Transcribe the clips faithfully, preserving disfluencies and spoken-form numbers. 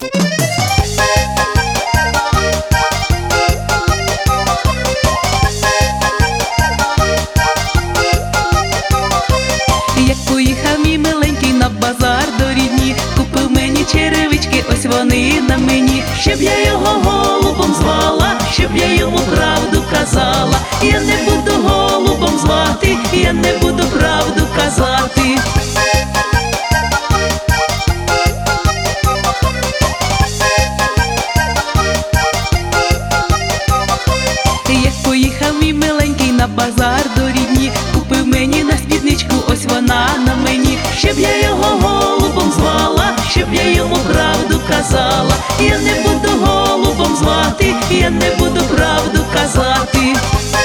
Як поїхав мій миленький на базар до рідні, купив мені черевички, ось вони на мені. Щоб я його голубом звала, щоб я йому правду казала. Я не буду голубом звати, я не буду правду казати. Як поїхав мій миленький на базар до рідні, купив мені на спідничку, ось вона на мені. Щоб я його голубом звала, щоб я йому правду казала. Я не буду голубом звати, я не буду правду казати.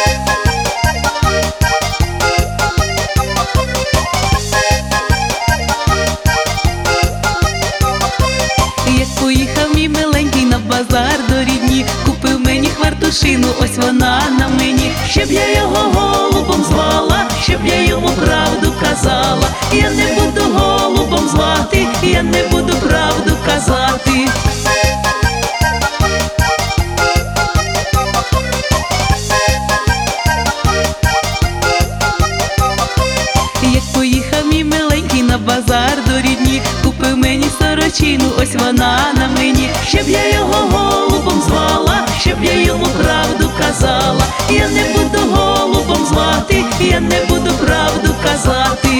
Як поїхав мій миленький на базар до рідні, купив мені хвартушину, ось вона на мені. Щоб я його голубом звала, щоб я йому правду казала. Я не буду голубом звати, я не буду правду казати. Як поїхав мій миленький на базар до рідні, купив мені сорочину, ось вона на мені. Щоб я його голубом звала, щоб я йому правду казала. Я не буду голубом звати, я не буду правду казати.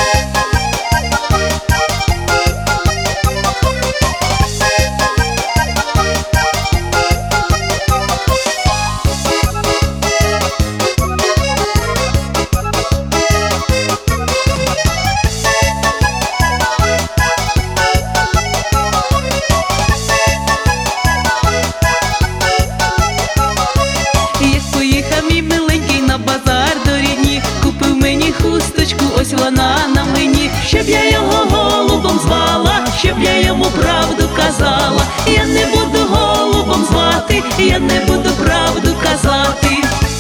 Як поїхав мій миленький на базар до рідні, купив мені хусточку, ось вона на мені. Щоб я його голубом звала, щоб я йому правду казала. Я не буду голубом звати, я не буду правду казати.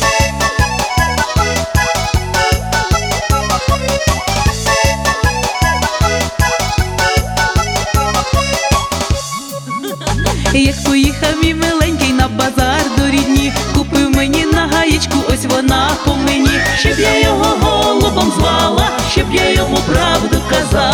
Як поїхав мій миленький на базар до рідні, купив мені на гаєчку, ось вона по мені. Щоб я його голубом звала, щоб я йому правду казала.